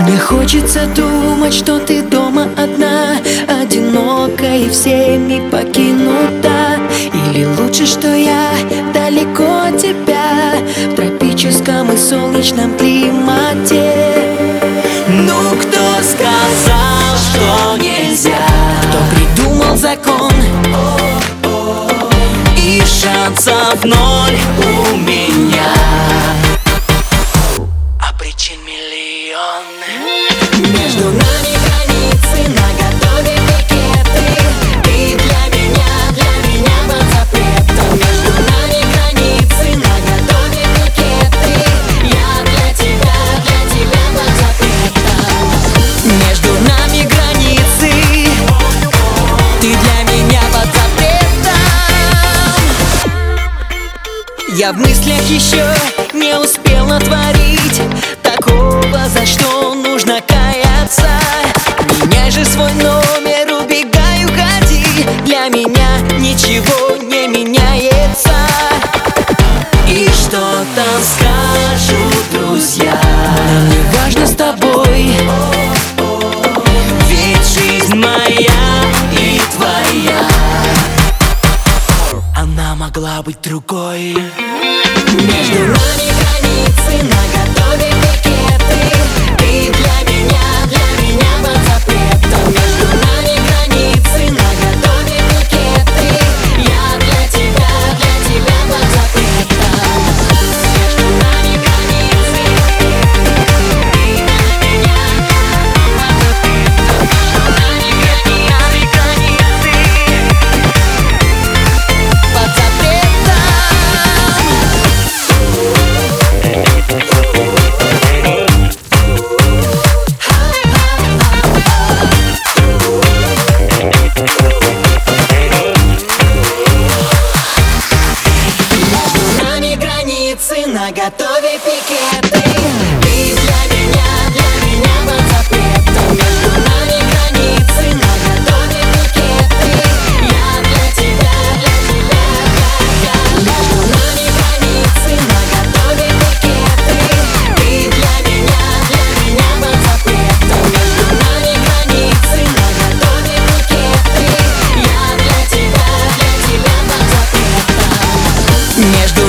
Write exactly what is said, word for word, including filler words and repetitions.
Мне хочется думать, что ты дома одна, одинока и всеми покинута. Или лучше, что я далеко от тебя, в тропическом и солнечном климате. Ну, кто сказал, что нельзя? Кто придумал закон? И шансов ноль у меня, а причин миллион. Между нами границы, наготове пикеты. Ты для меня, для меня под запретом. Между нами границы, наготове пикеты. Я для тебя, для тебя под запретом. Между нами границы, ты для меня под запретом. Я в мыслях еще не успел натворить такого, за что нужно каяться. Меняй же свой номер, убегай, уходи. Для меня ничего не меняется. И что там скажут друзья? Нам не важно с тобой, ведь жизнь моя и твоя, она могла быть другой. Между нами границы, наготове пикеты. Ты для меня, для меня под запретом. Между нами границы, наготове пикеты. Я для тебя, для тебя под запретом. Между нами границы, ты для меня под запретом. Между нами границы, под запретом. Наготове пикеты. Ты для меня, для меня под запретом. Между нами границы, наготове пикеты. Я для тебя, для тебя, я, я. Между нами границы, наготове пикеты. Ты для меня, для меня под запретом. Между нами границы, наготове пикеты. Я для тебя, для тебя под запретом. Между